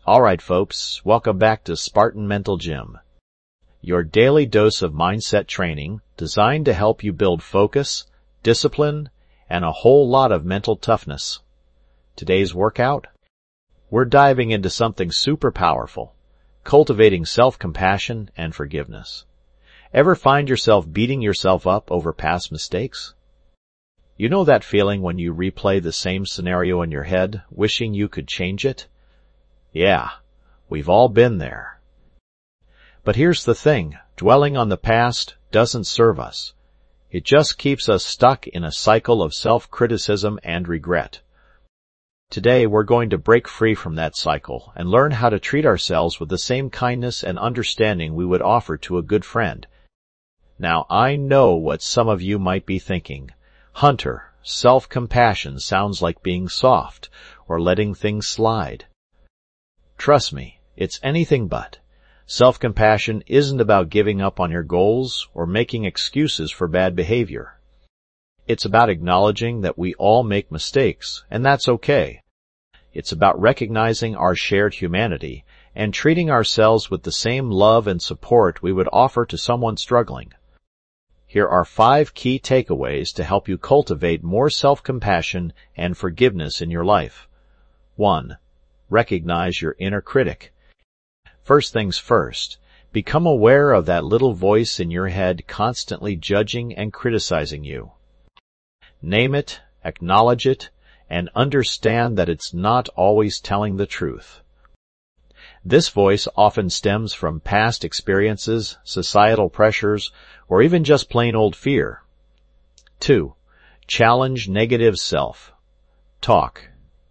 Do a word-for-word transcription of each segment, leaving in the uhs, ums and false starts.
Alright folks, welcome back to Spartan Mental Gym, your daily dose of mindset training designed to help you build focus, discipline, and a whole lot of mental toughness. Today's workout? We're diving into something super powerful, cultivating self-compassion and forgiveness. Ever find yourself beating yourself up over past mistakes? You know that feeling when you replay the same scenario in your head, wishing you could change it? Yeah, we've all been there. But here's the thing, dwelling on the past doesn't serve us. It just keeps us stuck in a cycle of self-criticism and regret. Today we're going to break free from that cycle and learn how to treat ourselves with the same kindness and understanding we would offer to a good friend. Now I know what some of you might be thinking. Hunter, self-compassion sounds like being soft or letting things slide. Trust me, it's anything but. Self-compassion isn't about giving up on your goals or making excuses for bad behavior. It's about acknowledging that we all make mistakes, and that's okay. It's about recognizing our shared humanity and treating ourselves with the same love and support we would offer to someone struggling. Here are five key takeaways to help you cultivate more self-compassion and forgiveness in your life. One. Recognize your inner critic. First things first, become aware of that little voice in your head constantly judging and criticizing you. Name it, acknowledge it, and understand that it's not always telling the truth. This voice often stems from past experiences, societal pressures, or even just plain old fear. Two. Challenge negative self. Talk.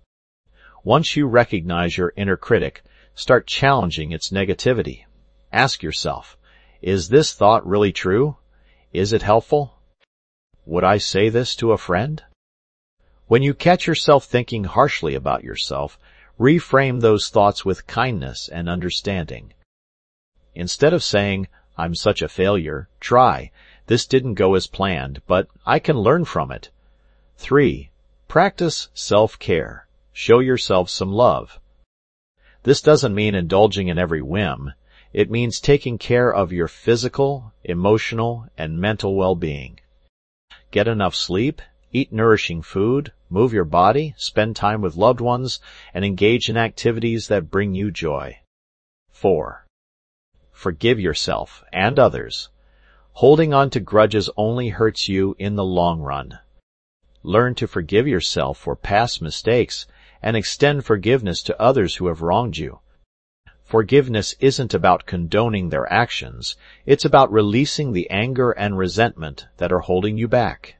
Once you recognize your inner critic, start challenging its negativity. Ask yourself, is this thought really true? Is it helpful? Would I say this to a friend? When you catch yourself thinking harshly about yourself, reframe those thoughts with kindness and understanding. Instead of saying, I'm such a failure, try, this didn't go as planned, but I can learn from it. Three. Practice self-care. Show yourself some love. This doesn't mean indulging in every whim. It means taking care of your physical, emotional, and mental well-being. Get enough sleep, eat nourishing food, move your body, spend time with loved ones, and engage in activities that bring you joy. Four. Forgive yourself and others. Holding on to grudges only hurts you in the long run. Learn to forgive yourself for past mistakes and extend forgiveness to others who have wronged you. Forgiveness isn't about condoning their actions. It's about releasing the anger and resentment that are holding you back.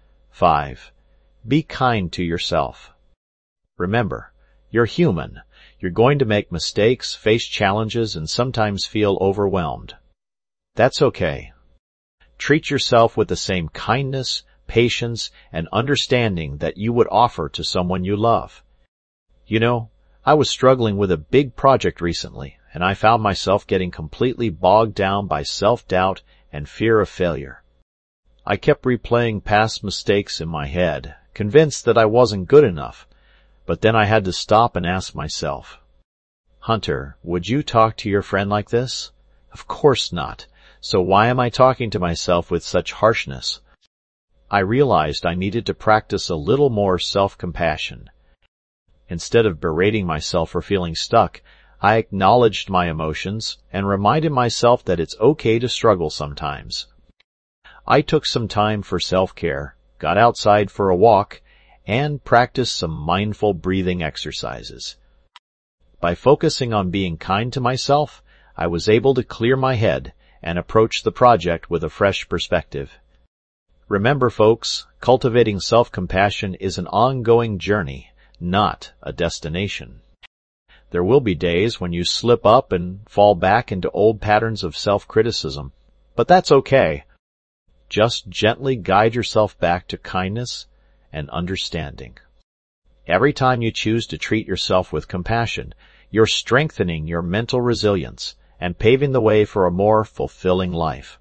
Five. Be kind to yourself. Remember, you're human. You're going to make mistakes, face challenges, and sometimes feel overwhelmed. That's okay. Treat yourself with the same kindness, patience, and understanding that you would offer to someone you love. You know, I was struggling with a big project recently, and I found myself getting completely bogged down by self-doubt and fear of failure. I kept replaying past mistakes in my head, convinced that I wasn't good enough, but then I had to stop and ask myself, Hunter, would you talk to your friend like this? Of course not. So why am I talking to myself with such harshness? I realized I needed to practice a little more self-compassion. Instead of berating myself for feeling stuck, I acknowledged my emotions and reminded myself that it's okay to struggle sometimes. I took some time for self-care, got outside for a walk, and practiced some mindful breathing exercises. By focusing on being kind to myself, I was able to clear my head and approach the project with a fresh perspective. Remember, folks, cultivating self-compassion is an ongoing journey, not a destination. There will be days when you slip up and fall back into old patterns of self-criticism, but that's okay. Just gently guide yourself back to kindness and understanding. Every time you choose to treat yourself with compassion, you're strengthening your mental resilience and paving the way for a more fulfilling life.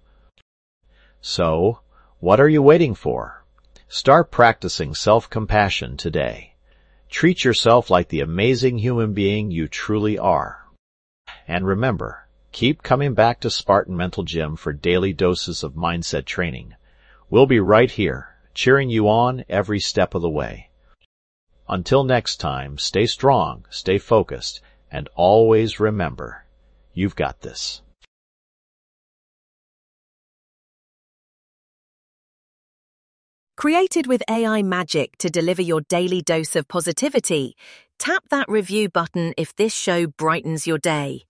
So, what are you waiting for? Start practicing self-compassion today. Treat yourself like the amazing human being you truly are. And remember, keep coming back to Spartan Mental Gym for daily doses of mindset training. We'll be right here, cheering you on every step of the way. Until next time, stay strong, stay focused, and always remember, you've got this. Created with A I magic to deliver your daily dose of positivity, tap that review button if this show brightens your day.